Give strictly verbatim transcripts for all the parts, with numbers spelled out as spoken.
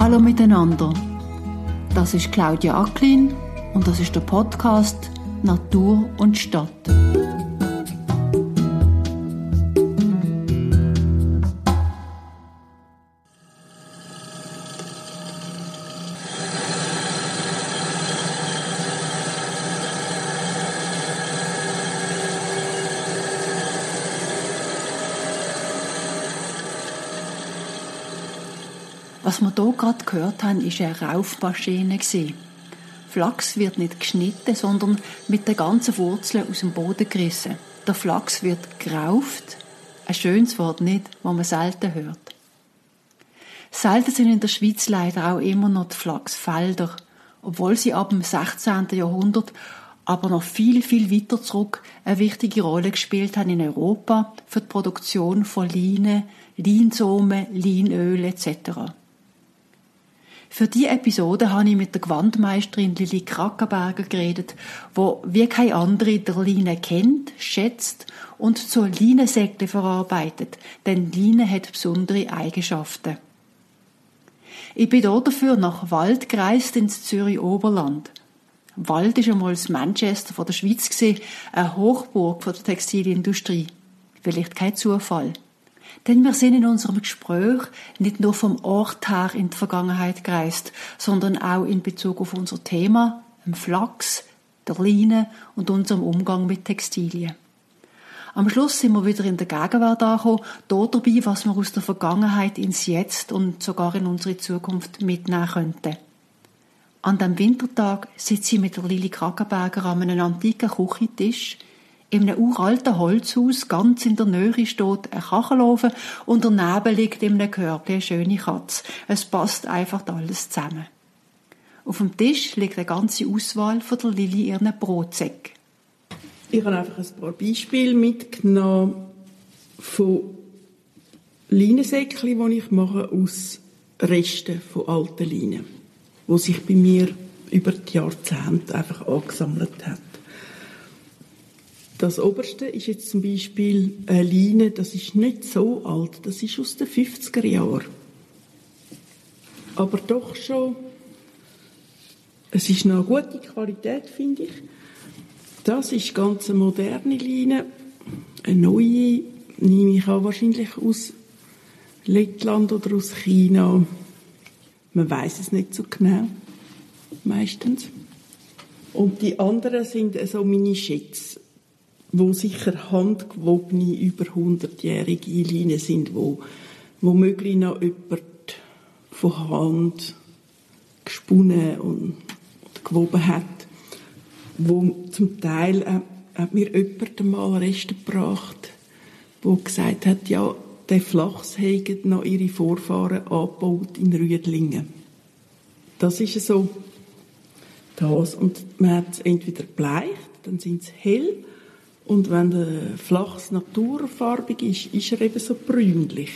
Hallo miteinander. Das ist Claudia Acklin und das ist der Podcast Natur und Stadt. Was wir hier gerade gehört haben, war eine Raufmaschine. Flachs wird nicht geschnitten, sondern mit den ganzen Wurzeln aus dem Boden gerissen. Der Flachs wird gerauft. Ein schönes Wort nicht, das man selten hört. Selten sind in der Schweiz leider auch immer noch die Flachsfelder, obwohl sie ab dem sechzehnten Jahrhundert, aber noch viel, viel weiter zurück, eine wichtige Rolle gespielt haben in Europa für die Produktion von Leinen, Leinsamen, Leinöl et cetera. Für diese Episode habe ich mit der Gewandmeisterin Lili Krackenberger geredet, die wie keine andere der Leine kennt, schätzt und zur Leinensäckle verarbeitet, denn Leine hat besondere Eigenschaften. Ich bin dort dafür nach Wald gereist ins Zürich-Oberland. Wald war einmal das Manchester von der Schweiz, eine Hochburg der Textilindustrie. Vielleicht kein Zufall. Denn wir sind in unserem Gespräch nicht nur vom Ort her in die Vergangenheit gereist, sondern auch in Bezug auf unser Thema, dem Flachs, der Leine und unserem Umgang mit Textilien. Am Schluss sind wir wieder in der Gegenwart angekommen, dort dabei, was wir aus der Vergangenheit ins Jetzt und sogar in unsere Zukunft mitnehmen könnten. An diesem Wintertag sitze ich mit der Lili Krackenberger an einem antiken Küchentisch. In einem uralten Holzhaus, ganz in der Nähe, steht ein Kachelofen und daneben liegt in einem Körbchen eine schöne Katze. Es passt einfach alles zusammen. Auf dem Tisch liegt eine ganze Auswahl von der Lili ihren Brotsäcken. Ich habe einfach ein paar Beispiele mitgenommen von Leinensäckchen, die ich mache aus Resten von alten Leinen, die sich bei mir über die Jahrzehnte einfach angesammelt haben. Das oberste ist jetzt zum Beispiel eine Leine, das ist nicht so alt, das ist aus den fünfziger Jahren. Aber doch schon, es ist noch eine gute Qualität, finde ich. Das ist ganz eine moderne Leine, eine neue, nehme ich an, wahrscheinlich aus Lettland oder aus China. Man weiß es nicht so genau, meistens. Und die anderen sind so meine Schätze, wo sicher handgewobene, über hundertjährige Leinen sind, wo womöglich noch jemand von Hand gesponnen und gewoben hat, wo zum Teil äh, hat mir jemand einmal Reste gebracht, wo gesagt hat, ja, der Flachs hätten noch ihre Vorfahren angebaut in Rüdlingen. Das ist so das. Und man hat es entweder bleicht, dann sind sie hell, und wenn der Flachs naturfarbig ist, ist er eben so brünlich.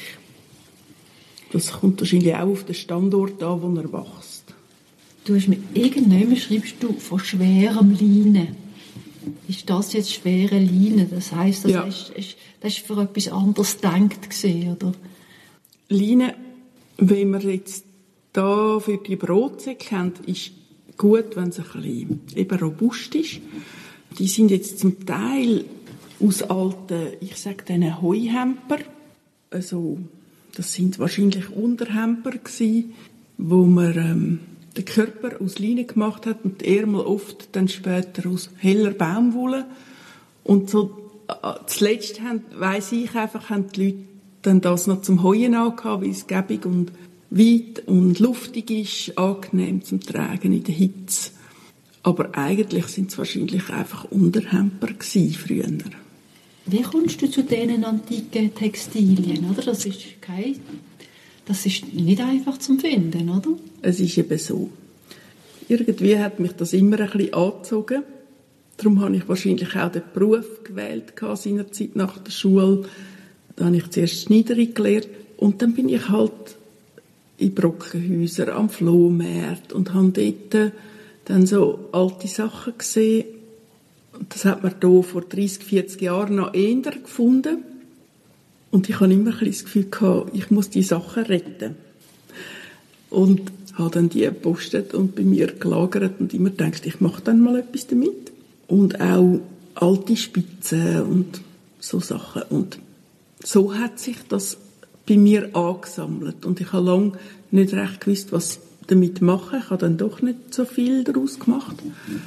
Das kommt wahrscheinlich auch auf den Standort an, wo er wächst. Du hast mir irgendwann schreibst du von schwerem Leinen. Ist das jetzt schwere Leine? Das heisst, das, ja. ist, ist, das ist für etwas anderes gedacht gewesen, oder? Leine, wenn man jetzt da für die Brotsäcke kennt, ist gut, wenn es ein bisschen eben robust ist. Die sind jetzt zum Teil aus alten, ich sage denen Heuhemper. Also, das sind wahrscheinlich Unterhemper gewesen, wo man ähm, den Körper aus Leine gemacht hat und die Ärmel oft dann später aus heller Baumwolle. Und so, äh, zuletzt haben, weiss ich einfach, haben die Leute dann das noch zum Heuen angehabt, weil es gäbig und weit und luftig ist, angenehm zum Tragen in der Hitze. Aber eigentlich sind es wahrscheinlich einfach Unterhemper gewesen, früher. Wie kommst du zu diesen antiken Textilien? Oder? Das ist kein, das ist nicht einfach zu finden, oder? Es ist eben so. Irgendwie hat mich das immer ein bisschen angezogen. Darum habe ich wahrscheinlich auch den Beruf gewählt, seinerzeit nach der Schule. Da habe ich zuerst Schneiderin gelernt. Und dann bin ich halt in Brockenhäusern am Flohmarkt und habe dort dann so alte Sachen gesehen. Das hat man hier vor dreissig, vierzig Jahren noch eher gefunden. Und ich habe immer ein bisschen das Gefühl gehabt, ich muss die Sachen retten. Und habe dann die gepostet und bei mir gelagert und immer gedacht, ich mache dann mal etwas damit. Und auch alte Spitzen und so Sachen. Und so hat sich das bei mir angesammelt. Und ich habe lange nicht recht gewusst, was damit machen. Ich habe dann doch nicht so viel daraus gemacht.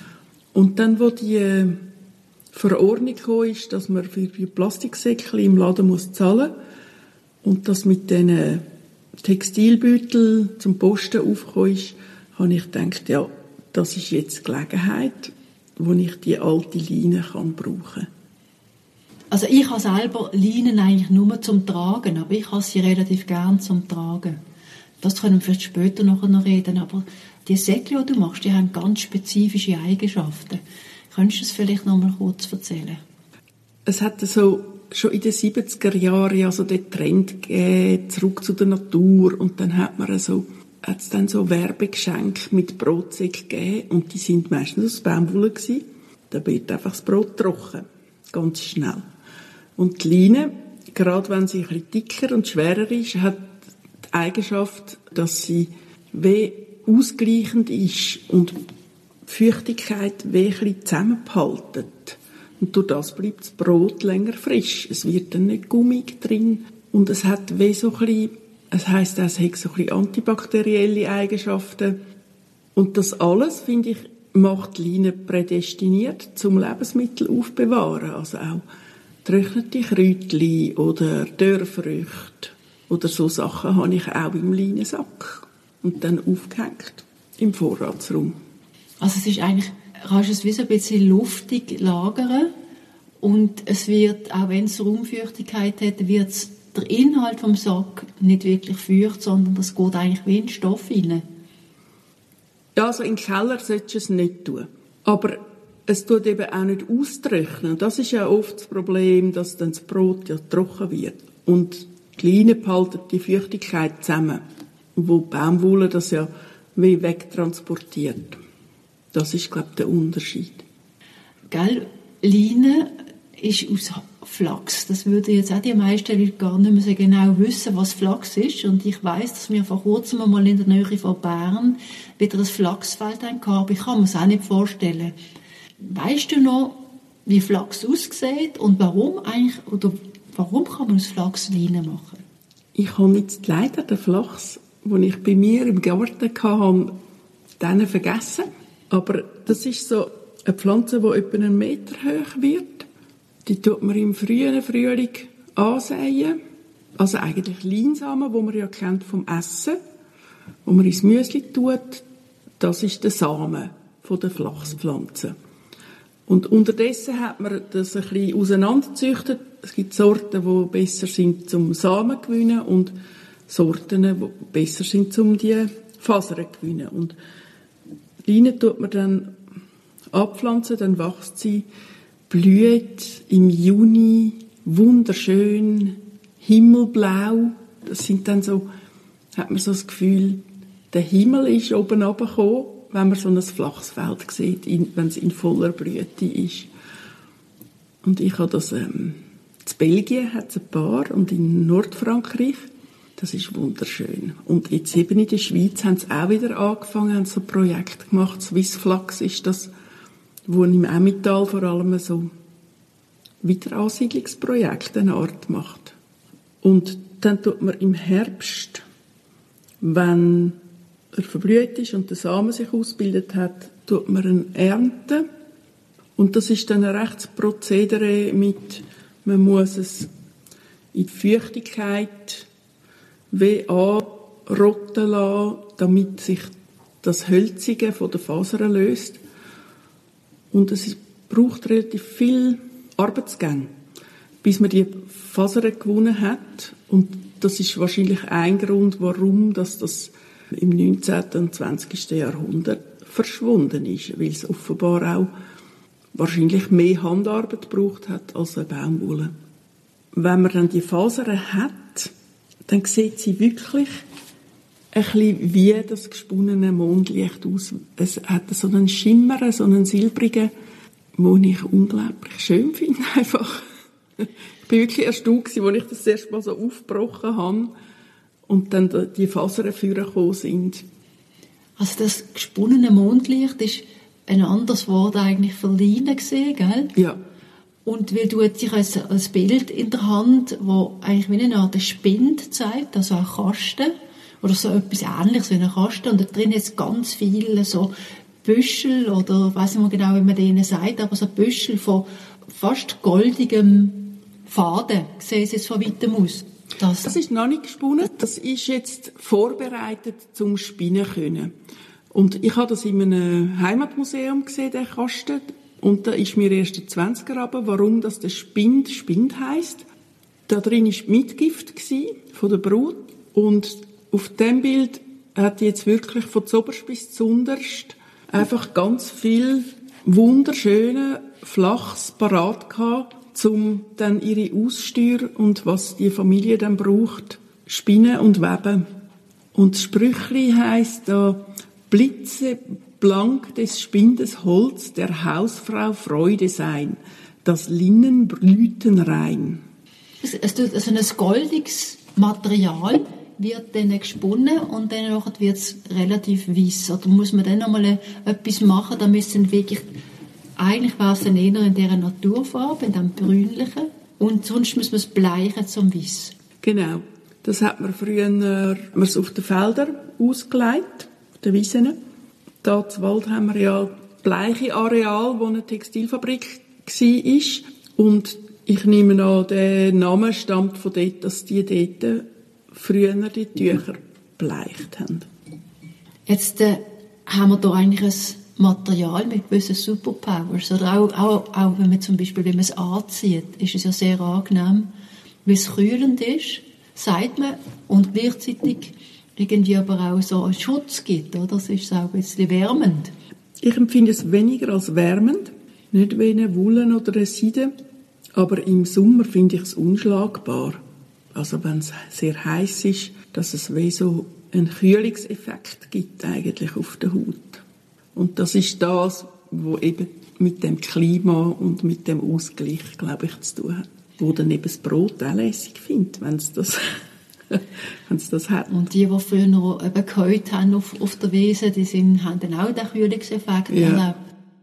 Und dann, wo die Verordnung kam, ist, dass man für die Plastiksäckchen im Laden muss zahlen muss und das mit diesen Textilbeuteln zum Posten aufgekommen ist, habe ich gedacht, ja, das ist jetzt die Gelegenheit, wo ich die alte Leine kann brauchen kann. Also ich habe selber Leinen eigentlich nur zum Tragen, aber ich habe sie relativ gern zum Tragen. Das können wir vielleicht später noch reden, aber die Säckchen, die du machst, die haben ganz spezifische Eigenschaften. Könntest du es vielleicht noch mal kurz erzählen? Es hat so schon in den siebziger Jahren also den Trend gegeben, zurück zu der Natur, und dann hat man so hat es dann so Werbegeschenke mit Brotsäcken gegeben, und die sind meistens aus Baumwolle gewesen. Da wird einfach das Brot trocken, ganz schnell. Und die Leine, gerade wenn sie ein bisschen dicker und schwerer ist, hat die Eigenschaft, dass sie wie ausgleichend ist und die Feuchtigkeit wie ein bisschen zusammenhaltet. Und durch das bleibt das Brot länger frisch. Es wird dann nicht gummig drin. Und es hat wie so ein bisschen, es heisst, es hat so ein bisschen antibakterielle Eigenschaften. Und das alles, finde ich, macht die Leine prädestiniert zum Lebensmittel aufbewahren. Also auch getrocknete Kräutchen oder Dörrfrüchte oder so Sachen habe ich auch im Leinensack und dann aufgehängt im Vorratsraum. Also es ist eigentlich, kannst du es wie so ein bisschen luftig lagern und es wird, auch wenn es Raumfeuchtigkeit hat, wird es, der Inhalt vom Sack nicht wirklich feucht, sondern das geht eigentlich wie in Stoff rein. Ja, also im Keller solltest du es nicht tun. Aber es tut eben auch nicht austrocknen. Das ist ja oft das Problem, dass dann das Brot ja trocken wird. Und die Leine behalten die Feuchtigkeit zusammen, wo die Baumwolle das ja wie wegtransportiert. Das ist, glaube ich, der Unterschied. Gell, Leine ist aus Flachs. Das würden jetzt auch die meisten Leute gar nicht mehr so genau wissen, was Flachs ist. Und ich weiss, dass wir vor kurzem mal in der Nähe von Bern wieder ein Flachsfeld hatten, aber ich kann mir das auch nicht vorstellen. Weisst du noch, wie Flachs aussieht und warum eigentlich, oder warum kann man aus Flachs Leine machen? Ich habe jetzt leider den Flachs, den ich bei mir im Garten hatte, dann vergessen. Aber das ist so eine Pflanze, die etwa einen Meter hoch wird. Die tut man im frühen Frühling ansäen. Also eigentlich Leinsamen, die man ja kennt vom Essen, wo man ins Müsli tut. Das ist der Samen von der Flachspflanze. Und unterdessen hat man das ein bisschen auseinandergezüchtet. Es gibt Sorten, die besser sind zum Samen zu gewinnen und Sorten, die besser sind, um die Fasern zu gewinnen. Und Leine tut man dann abpflanzen, dann wächst sie, blüht im Juni, wunderschön, himmelblau. Das sind dann so, hat man so das Gefühl, der Himmel ist oben runtergekommen, wenn man so ein Flachsfeld sieht, wenn es in voller Blüte ist. Und ich habe das, ähm, in Belgien hat es ein paar und in Nordfrankreich. Das ist wunderschön. Und jetzt eben in der Schweiz haben sie auch wieder angefangen, haben so Projekte gemacht. Swissflax ist das, wo im Emmental vor allem so Wiederansiedlungsprojekte eine Art macht. Und dann tut man im Herbst, wenn er verblüht ist und der Samen sich ausgebildet hat, tut man ihn ernten. Und das ist dann ein rechtes Prozedere mit, man muss es in die Feuchtigkeit wie anrotten lassen, damit sich das Hölzige von der Fasern löst. Und es braucht relativ viel Arbeitsgänge, bis man die Fasern gewonnen hat. Und das ist wahrscheinlich ein Grund, warum das, das im neunzehnten und zwanzigsten Jahrhundert verschwunden ist, weil es offenbar auch wahrscheinlich mehr Handarbeit gebraucht hat als eine Baumwolle. Wenn man dann die Fasern hat, dann sieht sie wirklich ein bisschen wie das gesponnene Mondlicht aus. Es hat so einen Schimmer, so einen silbrigen, den ich unglaublich schön finde, einfach. Ich bin wirklich erstaunt gewesen, als ich das erste Mal so aufgebrochen habe und dann die Fasern vorgekommen sind. Also das gesponnene Mondlicht ist ein anderes Wort eigentlich für Leinen gesehen, gell? Ja. Und weil du jetzt als, als Bild in der Hand, wo eigentlich wie eine Art Spind zeigt, also ein Kasten, oder so etwas Ähnliches wie ein Kasten, und da drin ist ganz viele so Büschel, oder ich weiss nicht mehr genau, wie man denen sagt, aber so Büschel von fast goldigem Faden, sehen sie jetzt von weitem aus. Das, das ist noch nicht gesponnen, das ist jetzt vorbereitet zum Spinnen können. Und ich habe das in einem Heimatmuseum gesehen, den Kasten. Und da ist mir erst der zwanziger runter, warum das der Spind Spind heisst. Da drin war Mitgift von der Brut. Und auf dem Bild hat die jetzt wirklich von zuoberst bis zunderst einfach ganz viel wunderschöne Flachs parat gehabt, um dann ihre Aussteuer und was die Familie dann braucht, spinnen und weben. Und das Sprüchli heisst da, Blitze blank des Spindes Holz der Hausfrau Freude sein, das Linnen blüten rein. Also ein goldiges Material wird dann gesponnen und dann wird es relativ weiss. Oder muss man dann nochmal etwas machen, damit es dann wirklich, eigentlich wäre es dann eher in dieser Naturfarbe, in dem Brünlichen, und sonst muss man es bleichen zum Weiss. Genau. Das hat man früher man es auf den Feldern ausgelegt, auf den Wiesen. Da im Wald haben wir ja bleiche Areal, wo eine Textilfabrik war. Und ich nehme an, der Name stammt von dort, dass die dort früher die Tücher bleicht haben. Jetzt äh, haben wir da eigentlich ein Material mit gewissen Superpowers. Oder auch, auch, auch wenn man zum Beispiel, wenn man es anzieht, ist es ja sehr angenehm, weil es kühlend ist, sagt man, und gleichzeitig irgendwie aber auch so einen Schutz gibt, oder? Das ist auch ein bisschen wärmend. Ich empfinde es weniger als wärmend, nicht wie eine Wolle oder eine Seide, aber im Sommer finde ich es unschlagbar. Also wenn es sehr heiß ist, dass es wie so einen Kühlungseffekt gibt eigentlich auf der Haut. Und das ist das, was eben mit dem Klima und mit dem Ausgleich, glaube ich, zu tun hat. Wo dann eben das Brot auch lässig findet, wenn es das wenn es das hat. Und die, die früher noch eben geheult haben auf, auf der Wiese, die sind, haben dann auch den Kühlungseffekt ja. erlebt.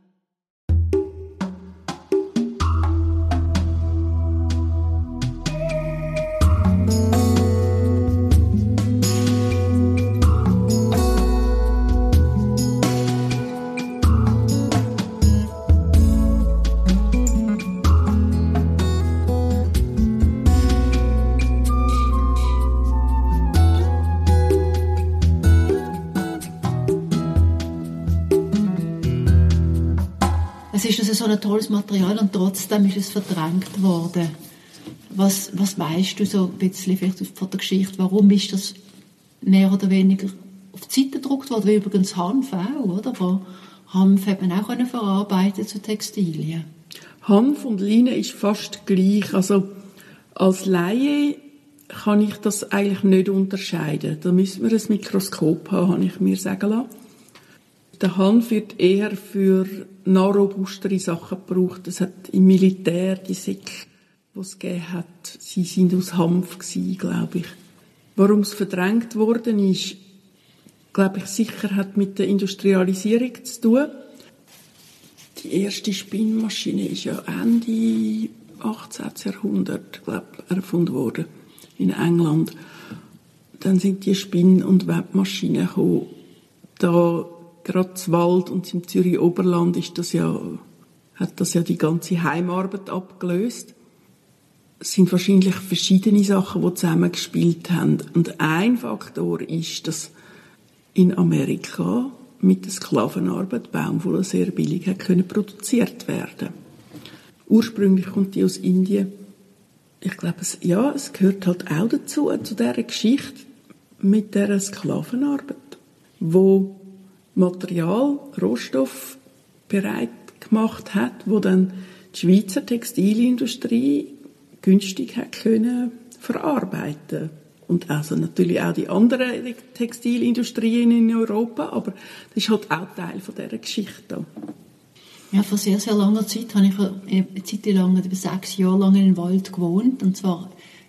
Es ist also so ein tolles Material und trotzdem ist es verdrängt worden. Was, was weisst du so ein bisschen vielleicht von der Geschichte? Warum ist das mehr oder weniger auf die Seite gedruckt worden? Wie übrigens Hanf auch, oder? Wo Hanf hat man auch verarbeiten zu Textilien. Hanf und Leinen ist fast gleich. Also als Laie kann ich das eigentlich nicht unterscheiden. Da müssen wir ein Mikroskop haben, habe ich mir sagen lassen. Der Hanf wird eher für nachrobustere Sachen gebraucht. Es hat im Militär die Säcke, die es gegeben hat, sie sind aus Hanf gewesen, glaube ich. Warum es verdrängt worden ist, glaube ich, sicher hat mit der Industrialisierung zu tun. Die erste Spinnmaschine ist ja Ende achtzehnten Jahrhundert, glaube ich, erfunden worden in England. Dann sind die Spinn- und Webmaschinen gekommen. Da gerade im Wald und im Zürich Oberland ist das ja, hat das ja die ganze Heimarbeit abgelöst. Es sind wahrscheinlich verschiedene Sachen, die zusammengespielt haben. Und ein Faktor ist, dass in Amerika mit der Sklavenarbeit Baumwolle sehr billig hat können produziert werden. Ursprünglich kommt die aus Indien. Ich glaube, es, ja, es gehört halt auch dazu, zu dieser Geschichte mit dieser Sklavenarbeit, wo Material, Rohstoff bereit gemacht hat, wo dann die Schweizer Textilindustrie günstig hat können verarbeiten. Und also natürlich auch die anderen Textilindustrien in Europa, aber das ist halt auch Teil von dieser Geschichte. Ja, vor sehr, sehr langer Zeit habe ich eine Zeit lang, über sechs Jahre lang in einem Wald gewohnt, und zwar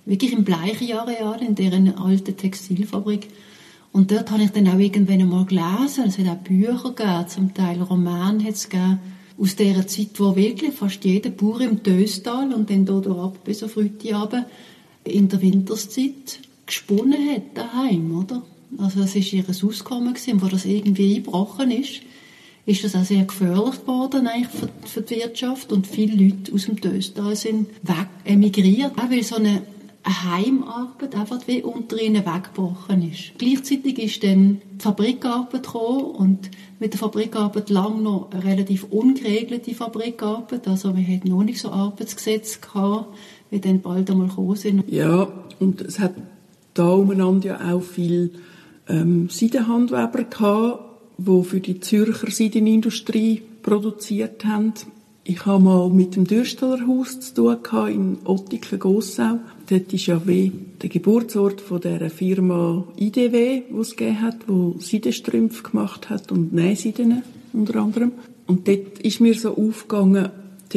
wirklich im Bleichenareal, in dieser alten Textilfabrik. Und dort habe ich dann auch irgendwann einmal gelesen, es hat auch Bücher gegeben, zum Teil Romane hat es gegeben, aus dieser Zeit, wo wirklich fast jeder Bauer im Töstal und dann hier ab bis auf Rüti runter in der Winterszeit gesponnen hat daheim, oder? Also das war ihr Auskommen gewesen. Und wo das irgendwie eingebrochen ist, ist das auch sehr gefährlich geworden eigentlich für, für die Wirtschaft. Und viele Leute aus dem Töstal sind weg, emigriert, auch weil so eine Heimarbeit einfach wie unter ihnen weggebrochen ist. Gleichzeitig ist dann die Fabrikarbeit gekommen und mit der Fabrikarbeit lang noch eine relativ ungeregelte Fabrikarbeit. Also wir hatten noch nicht so Arbeitsgesetze gehabt, wie dann bald einmal gekommen sind. Ja, und es hat da umeinander ja auch viele ähm, Seidenhandweber gehabt, die für die Zürcher Seidenindustrie produziert haben. Ich habe mal mit dem Dürstaler Haus zu tun gehabt, in Ottiken-Gossau. Dort ist ja wie der Geburtsort von dieser Firma I D W, die es gegeben hat, die Seidenstrümpfe gemacht hat und Nähseiden unter anderem. Und dort ist mir so aufgegangen,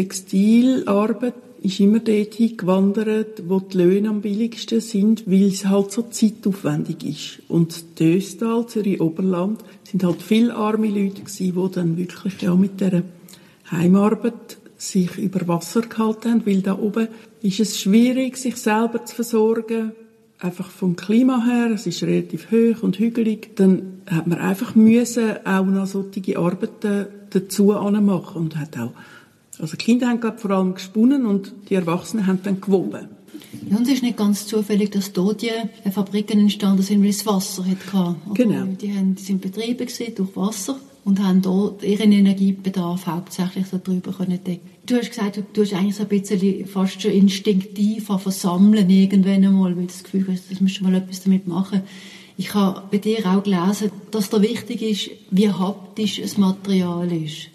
Textilarbeit ist immer dorthin gewandert, wo die Löhne am billigsten sind, weil es halt so zeitaufwendig ist. Und Töstal, Zürich-Oberland, sind halt viele arme Leute gewesen, die dann wirklich ja mit dieser Heimarbeit sich über Wasser gehalten haben, weil da oben ist es schwierig, sich selber zu versorgen. Einfach vom Klima her, es ist relativ hoch und hügelig. Dann hat man einfach müssen auch noch solche Arbeiten dazu anmachen und hat auch, also die Kinder haben gerade vor allem gesponnen und die Erwachsenen haben dann gewoben. Ja, und es ist nicht ganz zufällig, dass dort die Fabriken entstanden sind, weil es Wasser hatte. Genau. Die, haben, die sind betrieben gewesen durch Wasser und haben dort ihren Energiebedarf hauptsächlich darüber können decken. Du hast gesagt, du tust eigentlich so ein bisschen fast schon instinktiv versammeln irgendwann einmal, weil du das Gefühl hast, das musst du mal etwas damit machen. Ich habe bei dir auch gelesen, dass da wichtig ist, wie haptisch das Material ist.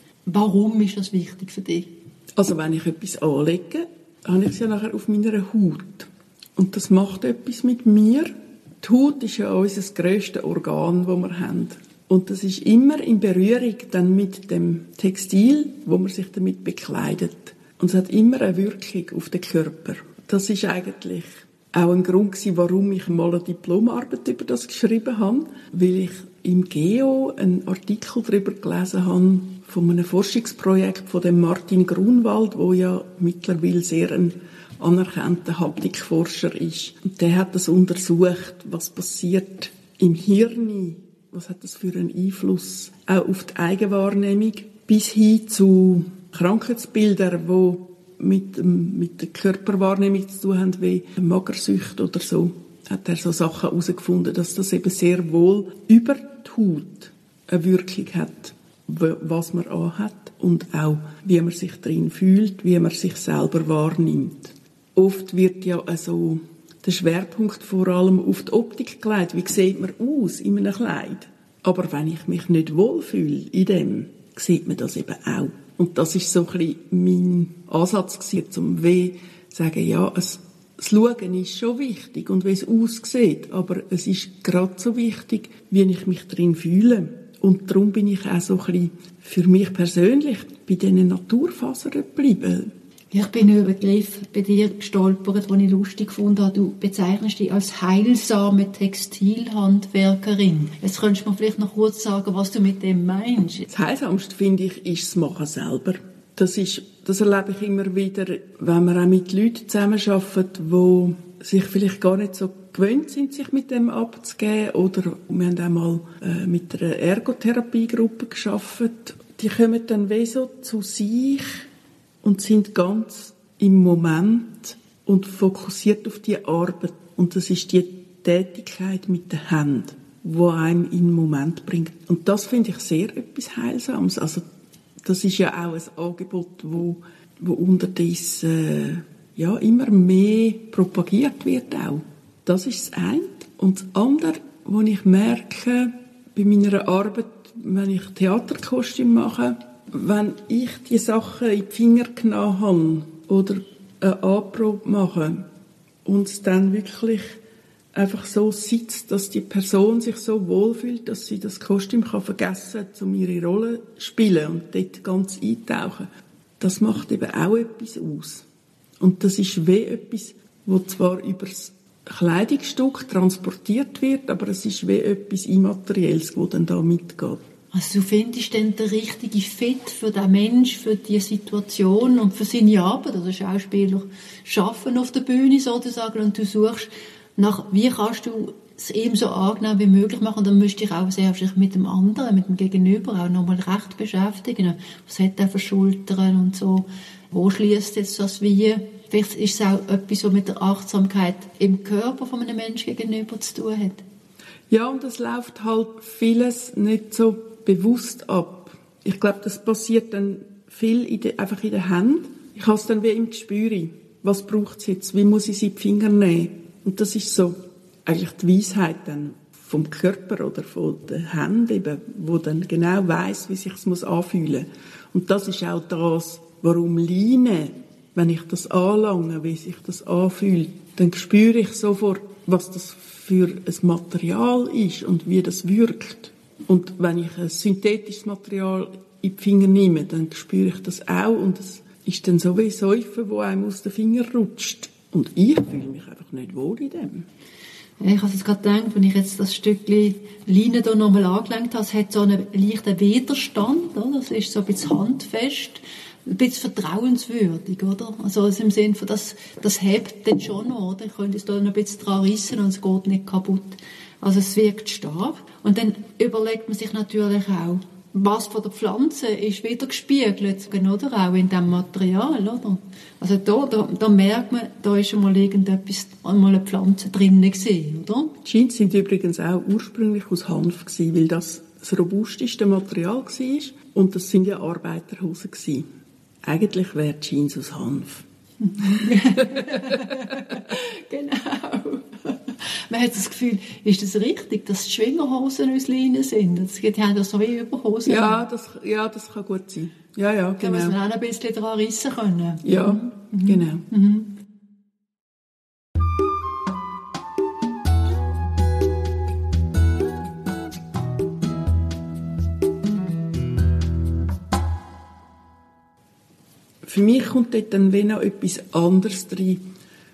Warum ist das wichtig für dich? Also wenn ich etwas anlege, habe ich es ja nachher auf meiner Haut. Und das macht etwas mit mir. Die Haut ist ja unser grösstes Organ, das wir haben. Und das ist immer in Berührung dann mit dem Textil, wo man sich damit bekleidet. Und es hat immer eine Wirkung auf den Körper. Das ist eigentlich auch ein Grund gewesen, warum ich mal eine Diplomarbeit über das geschrieben habe, weil ich im Geo einen Artikel darüber gelesen habe, von einem Forschungsprojekt von dem Martin Grunwald, der ja mittlerweile sehr ein anerkannter Haptikforscher ist. Und der hat das untersucht, was passiert im Hirn, was hat das für einen Einfluss auch auf die Eigenwahrnehmung, bis hin zu Krankheitsbildern, die mit, ähm, mit der Körperwahrnehmung zu tun haben, wie Magersucht oder so. Hat er so Sachen herausgefunden, dass das eben sehr wohl über die Haut eine Wirkung hat, was man anhat und auch, wie man sich drin fühlt, wie man sich selber wahrnimmt. Oft wird ja also der Schwerpunkt vor allem auf die Optik gelegt. Wie sieht man aus in einem Kleid? Aber wenn ich mich nicht wohlfühle in dem, sieht man das eben auch. Und das ist so ein bisschen mein Ansatz gewesen, um weh sagen, ja, es, das Schauen ist schon wichtig und wie es aussieht, aber es ist gerade so wichtig, wie ich mich drin fühle. Und darum bin ich auch so ein bisschen für mich persönlich bei diesen Naturfasern geblieben. Ich bin über den Begriff bei dir gestolpert, den ich lustig gefunden habe. Du bezeichnest dich als heilsame Textilhandwerkerin. Jetzt könntest du mir vielleicht noch kurz sagen, was du mit dem meinst. Das Heilsamste, finde ich, ist das Machen selber. Das, ist, das erlebe ich immer wieder, wenn wir auch mit Leuten zusammenarbeiten, die sich vielleicht gar nicht so gewöhnt sind, sich mit dem abzugeben. Oder wir haben auch mal äh, mit einer Ergotherapiegruppe gearbeitet. Die kommen dann wie so zu sich und sind ganz im Moment und fokussiert auf die Arbeit. Und das ist die Tätigkeit mit den Händen, die einem in den Moment bringt. Und das finde ich sehr etwas Heilsames. Also, das ist ja auch ein Angebot, wo, wo unterdessen äh, ja, immer mehr propagiert wird auch. Das ist das eine. Und das andere, was ich merke bei meiner Arbeit, wenn ich Theaterkostüme mache, wenn ich die Sachen in die Finger genommen habe oder eine Anprobe mache und es dann wirklich einfach so sitzt, dass die Person sich so wohlfühlt, dass sie das Kostüm kann vergessen kann, um ihre Rolle zu spielen und dort ganz eintauchen, das macht eben auch etwas aus. Und das ist wie etwas, wo zwar über das Kleidungsstück transportiert wird, aber es ist wie etwas Immaterielles, das dann da mitgeht. Also du findest dann den richtigen Fit für den Mensch, für die Situation und für seine Arbeit, also Schauspieler schaffen auf der Bühne sozusagen, und du suchst nach, wie kannst du es ihm so angenehm wie möglich machen, und dann müsst du dich auch sehr mit dem anderen, mit dem Gegenüber auch nochmal recht beschäftigen. Was hat er für Schultern und so? Wo schließt jetzt das wie? Vielleicht ist es auch etwas, was mit der Achtsamkeit im Körper von einem Menschen gegenüber zu tun hat. Ja, und es läuft halt vieles nicht so bewusst ab. Ich glaube, das passiert dann viel in de, einfach in den Händen. Ich habe es dann wie im Gespür. Was braucht es jetzt? Wie muss ich sie in die Finger nehmen? Und das ist so eigentlich die Weisheit dann vom Körper oder von den Händen, eben, wo dann genau weiss, wie sich es anfühlen muss. Und das ist auch das, warum Leine, wenn ich das anlange, wie sich das anfühlt, dann spüre ich sofort, was das für ein Material ist und wie das wirkt. Und wenn ich ein synthetisches Material in die Finger nehme, dann spüre ich das auch, und es ist dann so wie Säufen, wo einem aus den Fingern rutscht. Und ich fühle mich einfach nicht wohl in dem. Ich habe es gerade gedacht, wenn ich jetzt das Stückchen Leine hier nochmal angelenkt habe, es hat so einen leichten Widerstand, oder? Es ist so ein bisschen handfest, ein bisschen vertrauenswürdig, oder? Also im Sinne von, das, das hebt dann schon noch, oder? Ich könnte es da noch ein bisschen dran rissen und es geht nicht kaputt. Also es wirkt stark. Und dann überlegt man sich natürlich auch, was von der Pflanze ist wieder gespiegelt, oder? Auch in diesem Material, oder? Also da, da, da merkt man, da ist schon mal irgendetwas, einmal eine Pflanze drin gewesen, oder? Die Jeans sind übrigens auch ursprünglich aus Hanf gewesen, weil das das robusteste Material war. Und das sind ja Arbeiterhosen gewesen. Eigentlich wäre die Jeans aus Hanf. Genau. Man hat das Gefühl, ist das richtig, dass die Schwingerhosen aus Leine sind? Die haben das so wie Überhosen. Ja, das, ja, das kann gut sein. Ja, ja, genau. Da muss man auch ein bisschen dran rissen können. Ja, mhm. Genau. Mhm. Für mich kommt dort dann noch etwas anderes rein.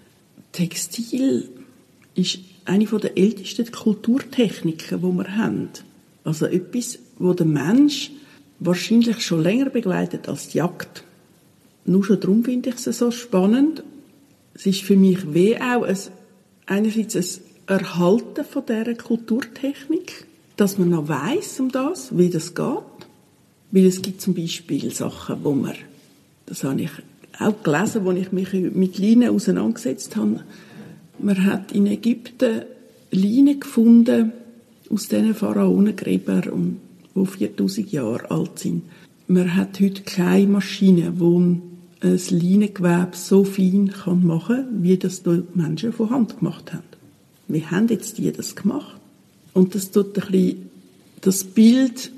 Textil ist eine der ältesten Kulturtechniken, die wir haben. Also etwas, wo der Mensch wahrscheinlich schon länger begleitet als die Jagd. Nur schon darum finde ich es so spannend. Es ist für mich wie auch ein, einerseits ein Erhalten von dieser Kulturtechnik, dass man noch weiss um das, wie das geht. Weil es gibt zum Beispiel Sachen, wo man, das habe ich auch gelesen, als ich mich mit Leinen auseinandergesetzt habe. Man hat in Ägypten Leinen gefunden aus diesen Pharaonengräbern, die viertausend Jahre alt sind. Man hat heute keine Maschine, die ein Leinengewebe so fein machen kann, wie das die Menschen von Hand gemacht haben. Wie haben jetzt die das gemacht? Und das tut ein bisschen das Bild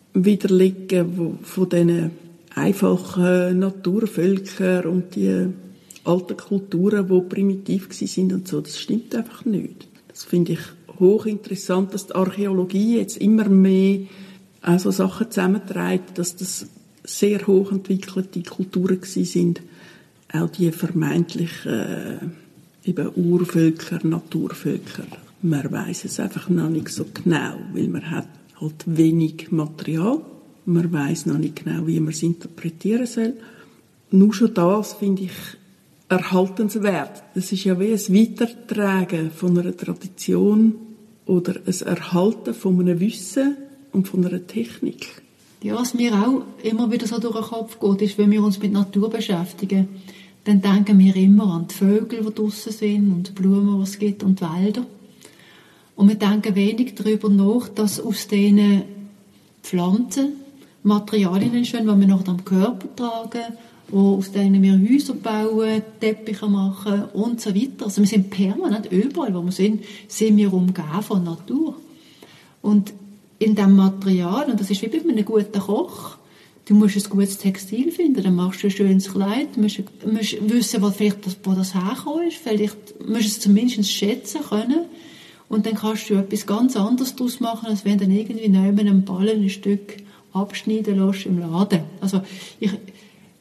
widerlegen von diesen einfachen Naturvölkern und die alten Kulturen, die primitiv waren und so. Das stimmt einfach nicht. Das finde ich hochinteressant, dass die Archäologie jetzt immer mehr auch so Sachen zusammenträgt, dass das sehr hochentwickelte Kulturen sind. Auch die vermeintlich äh, eben Urvölker, Naturvölker. Man weiss es einfach noch nicht so genau, weil man hat halt wenig Material. Man weiss noch nicht genau, wie man es interpretieren soll. Nur schon das finde ich erhaltenswert. Das ist ja wie ein Weitertragen von einer Tradition oder ein Erhalten von einem Wissen und von einer Technik. Ja, was mir auch immer wieder so durch den Kopf geht, ist, wenn wir uns mit Natur beschäftigen, dann denken wir immer an die Vögel, die draussen sind, und die Blumen, die es gibt, und die Wälder. Und wir denken wenig darüber nach, dass aus diesen Pflanzen Materialien entstehen, die wir noch am Körper tragen, wo aus denen wir Häuser bauen, Teppiche machen und so weiter. Also wir sind permanent überall, wo wir sind, sind wir umgeben von Natur. Und in diesem Material, und das ist wie bei einem guten Koch, du musst ein gutes Textil finden, dann machst du ein schönes Kleid, du musst, musst wissen, wo, vielleicht das, wo das hergekommen ist, vielleicht musst du es zumindest schätzen können, und dann kannst du etwas ganz anderes daraus machen, als wenn du dann irgendwie neben einem Ballen ein Stück abschneiden lässt im Laden. Also ich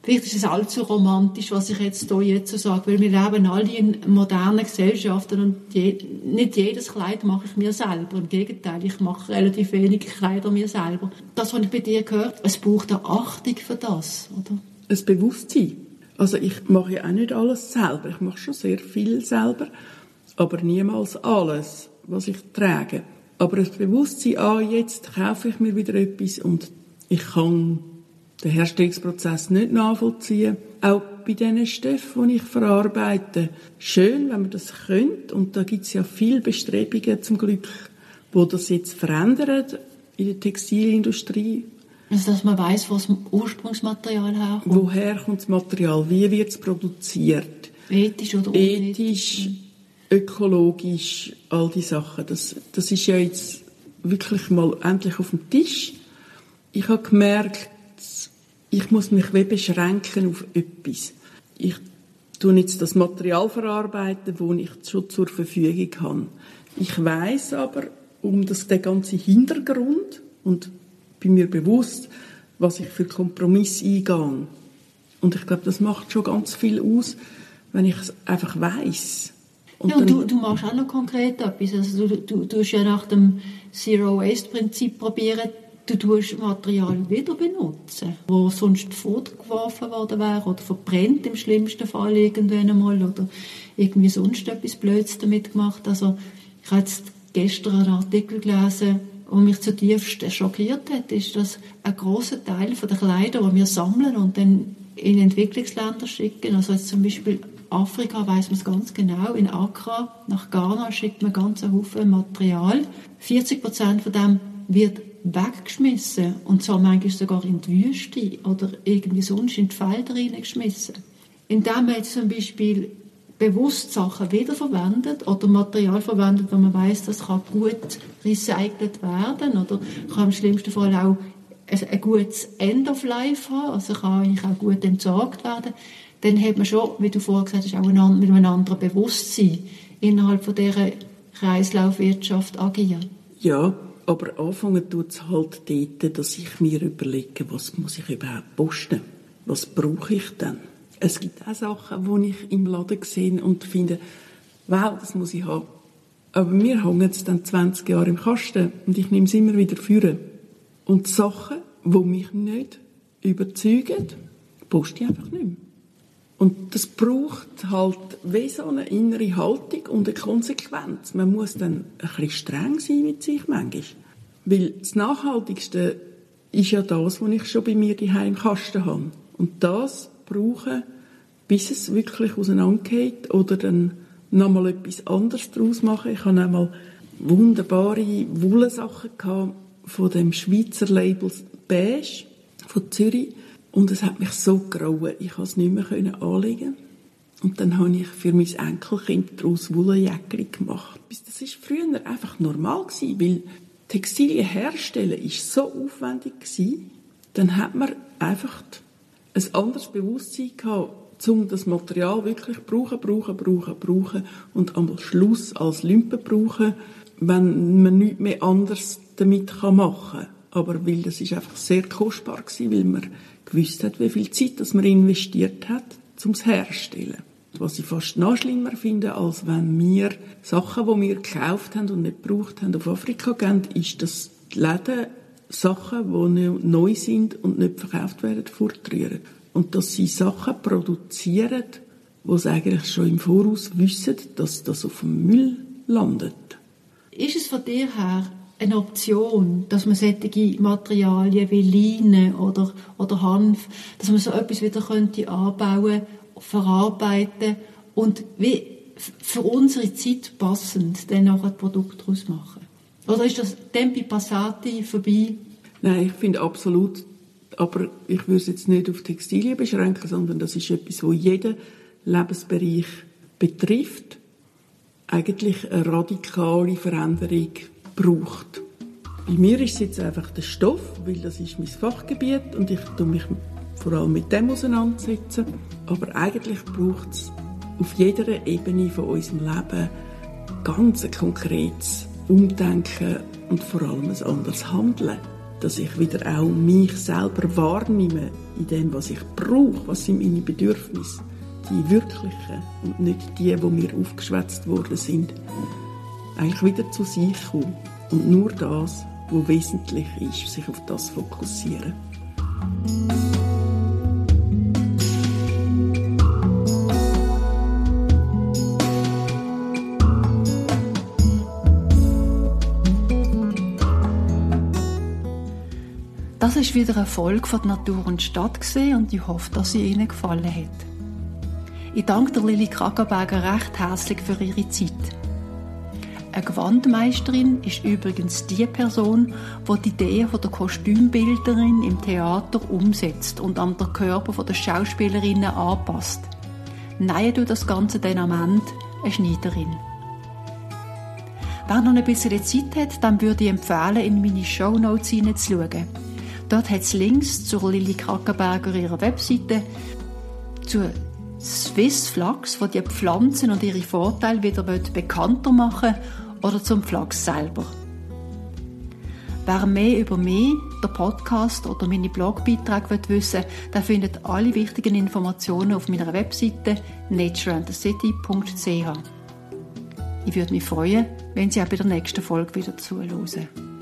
Vielleicht ist es allzu romantisch, was ich jetzt hier jetzt so sage, weil wir leben alle in modernen Gesellschaften und je, nicht jedes Kleid mache ich mir selber. Im Gegenteil, ich mache relativ wenige Kleider mir selber. Das, was ich bei dir gehört, es braucht eine Achtung für das, oder? Ein Bewusstsein. Also ich mache ja auch nicht alles selber. Ich mache schon sehr viel selber, aber niemals alles, was ich trage. Aber das Bewusstsein, ah, jetzt kaufe ich mir wieder etwas und ich kann den Herstellungsprozess nicht nachvollziehen. Auch bei diesen Stoffen, die ich verarbeite. Schön, wenn man das könnte. Und da gibt es ja viele Bestrebungen zum Glück, die das jetzt verändern in der Textilindustrie. Also, dass man weiss, wo das Ursprungsmaterial herkommt. Woher kommt das Material? Wie wird es produziert? Ethisch oder unethisch? Ethisch, ökologisch, all die Sachen. Das, das ist ja jetzt wirklich mal endlich auf dem Tisch. Ich habe gemerkt, ich muss mich wie beschränken auf etwas. Ich tue jetzt das Material verarbeiten, das ich schon zur Verfügung habe. Ich weiss aber um das, den ganzen Hintergrund und bin mir bewusst, was ich für Kompromisse eingehe. Und ich glaube, das macht schon ganz viel aus, wenn ich es einfach weiss. Und, ja, und du, du machst auch noch konkret etwas. Also du, du, du tust ja nach dem Zero-Waste-Prinzip probieren, du tust Material wieder benutzen, wo sonst fortgeworfen worden wäre oder verbrennt im schlimmsten Fall irgendwann einmal oder irgendwie sonst etwas Blödes damit gemacht. Also ich habe jetzt gestern einen Artikel gelesen, der mich zutiefst schockiert hat, ist, dass ein grosser Teil der Kleider, die wir sammeln und dann in Entwicklungsländer schicken, also jetzt zum Beispiel Afrika weiss man es ganz genau, in Accra nach Ghana schickt man ganz einen Haufen Material. vierzig Prozent von dem wird weggeschmissen und zwar manchmal sogar in die Wüste oder irgendwie sonst in die Felder reingeschmissen. Indem man jetzt zum Beispiel bewusst Sachen wiederverwendet oder Material verwendet, wo man weiss, das kann gut recycelt werden oder kann im schlimmsten Fall auch ein gutes End of Life haben, also kann eigentlich auch gut entsorgt werden, dann hat man schon, wie du vorher gesagt hast, auch ein, mit einem anderen Bewusstsein innerhalb von dieser Kreislaufwirtschaft agieren. Ja, aber anfangen tut es halt dort, dass ich mir überlege, was muss ich überhaupt posten? Was brauche ich denn? Es gibt auch Sachen, die ich im Laden sehe und finde, wow, das muss ich haben. Aber mir hängen es dann zwanzig Jahre im Kasten und ich nehme es immer wieder führen. Und Sachen, die mich nicht überzeugen, poste ich einfach nicht mehr. Und das braucht halt wie so eine innere Haltung und eine Konsequenz. Man muss dann ein bisschen streng sein mit sich manchmal. Weil das Nachhaltigste ist ja das, was ich schon bei mir daheim im Kasten habe. Und das brauchen, bis es wirklich auseinandergeht oder dann nochmal etwas anderes daraus machen. Ich hatte einmal wunderbare Wollsachen von dem Schweizer Label Beige von Zürich. Und es hat mich so grauen, ich konnte es nicht mehr anlegen. Und dann habe ich für mein Enkelkind daraus Wollenjäckchen gemacht. Das war früher einfach normal gewesen, weil Textilien herstellen war so aufwendig gewesen. Dann hat man einfach ein anderes Bewusstsein gehabt, um das Material wirklich brauchen, brauchen, brauchen, brauchen und am Schluss als Lümpe brauchen, wenn man nichts mehr anderes damit machen kann. Aber weil das ist einfach sehr kostbar gewesen, weil man gewusst hat, wie viel Zeit das man investiert hat, um es herzustellen. Was ich fast noch schlimmer finde, als wenn wir Sachen, die wir gekauft haben und nicht gebraucht haben, auf Afrika gehen, ist, dass die Läden Sachen, die neu sind und nicht verkauft werden, fortrühren. Und dass sie Sachen produzieren, die sie eigentlich schon im Voraus wissen, dass das auf dem Müll landet. Ist es von dir her eine Option, dass man solche Materialien wie Leinen oder, oder Hanf, dass man so etwas wieder könnte anbauen, verarbeiten und wie für unsere Zeit passend dann auch ein Produkt daraus machen? Oder ist das Tempi Passati vorbei? Nein, ich finde absolut, aber ich würde es jetzt nicht auf Textilien beschränken, sondern das ist etwas, das jeden Lebensbereich betrifft, eigentlich eine radikale Veränderung braucht. Bei mir ist es jetzt einfach der Stoff, weil das ist mein Fachgebiet und ich tue mich vor allem mit dem auseinandersetzen. Aber eigentlich braucht es auf jeder Ebene von unserem Leben ganz ein konkretes Umdenken und vor allem ein anderes Handeln. dass ich wieder auch mich selber wahrnehme in dem, was ich brauche, was sind meine Bedürfnisse, die wirklichen und nicht die, die mir aufgeschwätzt worden sind, eigentlich wieder zu sich kommen und nur das, was wesentlich ist, sich auf das fokussieren. Das war wieder eine Folge von «Natur und Stadt» und ich hoffe, dass sie Ihnen gefallen hat. Ich danke der Lili Kragenberger recht herzlich für ihre Zeit. Eine Gewandmeisterin ist übrigens die Person, die die Ideen der Kostümbilderin im Theater umsetzt und an den Körper der Schauspielerinnen anpasst. Nähen tut das Ganze dann am Ende eine Schneiderin. Wer noch ein bisschen Zeit hat, dann würde ich empfehlen, in meine Shownotes hineinzuschauen. Dort hat es Links zur Lili Kragenberger ihrer Webseite, zur Swiss Flachs, die die Pflanzen und ihre Vorteile wieder bekannter machen will, oder zum Flachs selber. Wer mehr über mich, den Podcast oder meine Blogbeiträge wissen will, der findet alle wichtigen Informationen auf meiner Webseite nature and the city punkt c h. Ich würde mich freuen, wenn Sie auch bei der nächsten Folge wieder zuhören.